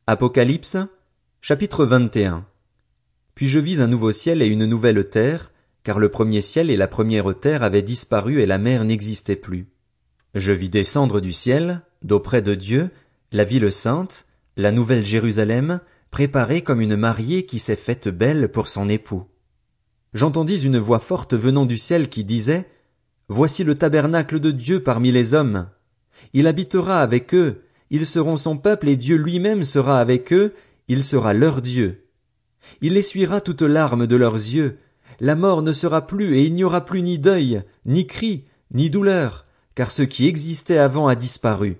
Apocalypse, chapitre 21. Puis je vis un nouveau ciel et une nouvelle terre, car le premier ciel et la première terre avaient disparu et la mer n'existait plus. Je vis descendre du ciel, d'auprès de Dieu, la ville sainte, la nouvelle Jérusalem, préparée comme une mariée qui s'est faite belle pour son époux. J'entendis une voix forte venant du ciel qui disait: Voici le tabernacle de Dieu parmi les hommes. Il habitera avec eux, ils seront son peuple et Dieu lui-même sera avec eux, il sera leur Dieu. Il essuiera toute larme de leurs yeux, la mort ne sera plus et il n'y aura plus ni deuil, ni cri, ni douleur, car ce qui existait avant a disparu.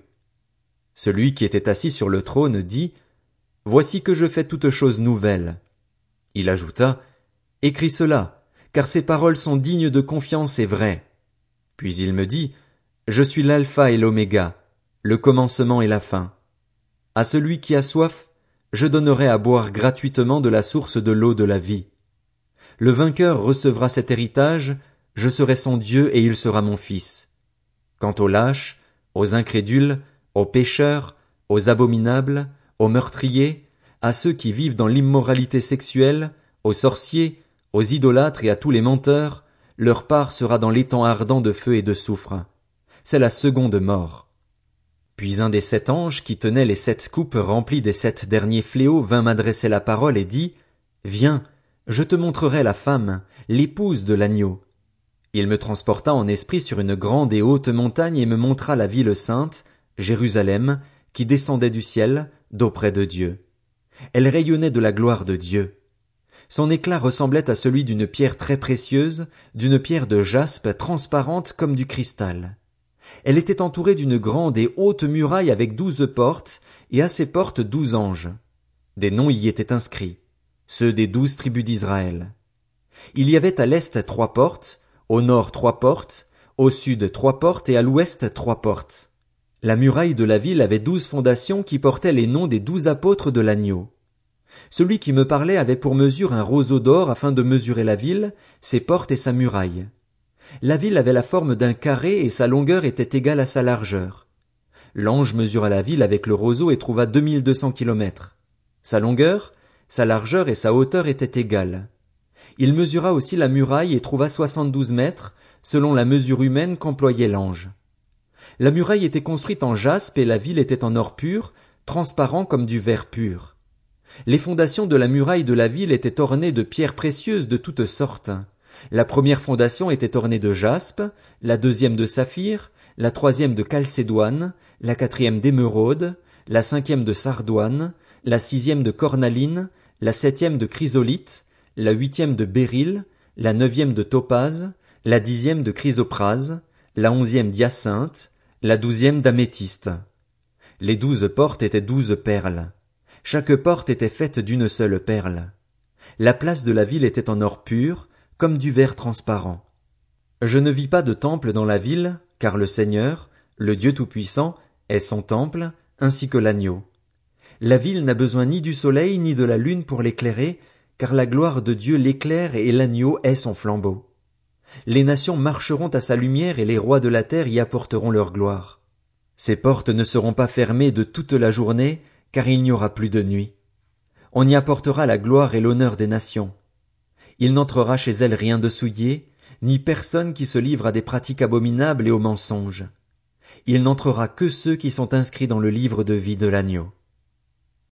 Celui qui était assis sur le trône dit: Voici que je fais toutes choses nouvelles. Il ajouta: Écris cela, car ces paroles sont dignes de confiance et vraies. Puis il me dit: Je suis l'alpha et l'oméga, le commencement et la fin. À celui qui a soif, je donnerai à boire gratuitement de la source de l'eau de la vie. Le vainqueur recevra cet héritage, je serai son Dieu et il sera mon fils. Quant aux lâches, aux incrédules, aux pécheurs, aux abominables, aux meurtriers, à ceux qui vivent dans l'immoralité sexuelle, aux sorciers, aux idolâtres et à tous les menteurs, leur part sera dans l'étang ardent de feu et de soufre. C'est la seconde mort. Puis un des 7 anges qui tenaient les 7 coupes remplies des 7 derniers fléaux vint m'adresser la parole et dit: Viens, je te montrerai la femme, l'épouse de l'agneau. Il me transporta en esprit sur une grande et haute montagne et me montra la ville sainte, Jérusalem, qui descendait du ciel, d'auprès de Dieu. Elle rayonnait de la gloire de Dieu. Son éclat ressemblait à celui d'une pierre très précieuse, d'une pierre de jaspe transparente comme du cristal. Elle était entourée d'une grande et haute muraille avec 12 portes, et à ces portes 12 anges. Des noms y étaient inscrits, ceux des 12 tribus d'Israël. Il y avait à l'est 3 portes, au nord 3 portes, au sud 3 portes et à l'ouest 3 portes. La muraille de la ville avait 12 fondations qui portaient les noms des 12 apôtres de l'agneau. Celui qui me parlait avait pour mesure un roseau d'or afin de mesurer la ville, ses portes et sa muraille. La ville avait la forme d'un carré et sa longueur était égale à sa largeur. L'ange mesura la ville avec le roseau et trouva 2200 kilomètres. Sa longueur, sa largeur et sa hauteur étaient égales. Il mesura aussi la muraille et trouva 72 mètres, selon la mesure humaine qu'employait l'ange. La muraille était construite en jaspe et la ville était en or pur, transparent comme du verre pur. Les fondations de la muraille de la ville étaient ornées de pierres précieuses de toutes sortes. La première fondation était ornée de jaspe, la deuxième de saphir, la troisième de chalcédoine, la quatrième d'émeraude, la cinquième de sardoine, la sixième de cornaline, la septième de chrysolite, la huitième de béryl, la neuvième de topaze, la 10e de chrysoprase, la 11e d'hyacinthe, la 12e d'améthyste. Les 12 portes étaient 12 perles. Chaque porte était faite d'une seule perle. La place de la ville était en or pur, comme du verre transparent. Je ne vis pas de temple dans la ville, car le Seigneur, le Dieu Tout-Puissant, est son temple, ainsi que l'agneau. La ville n'a besoin ni du soleil ni de la lune pour l'éclairer, car la gloire de Dieu l'éclaire et l'agneau est son flambeau. Les nations marcheront à sa lumière et les rois de la terre y apporteront leur gloire. Ses portes ne seront pas fermées de toute la journée, car il n'y aura plus de nuit. On y apportera la gloire et l'honneur des nations. Il n'entrera chez elles rien de souillé, ni personne qui se livre à des pratiques abominables et aux mensonges. Il n'entrera que ceux qui sont inscrits dans le livre de vie de l'agneau.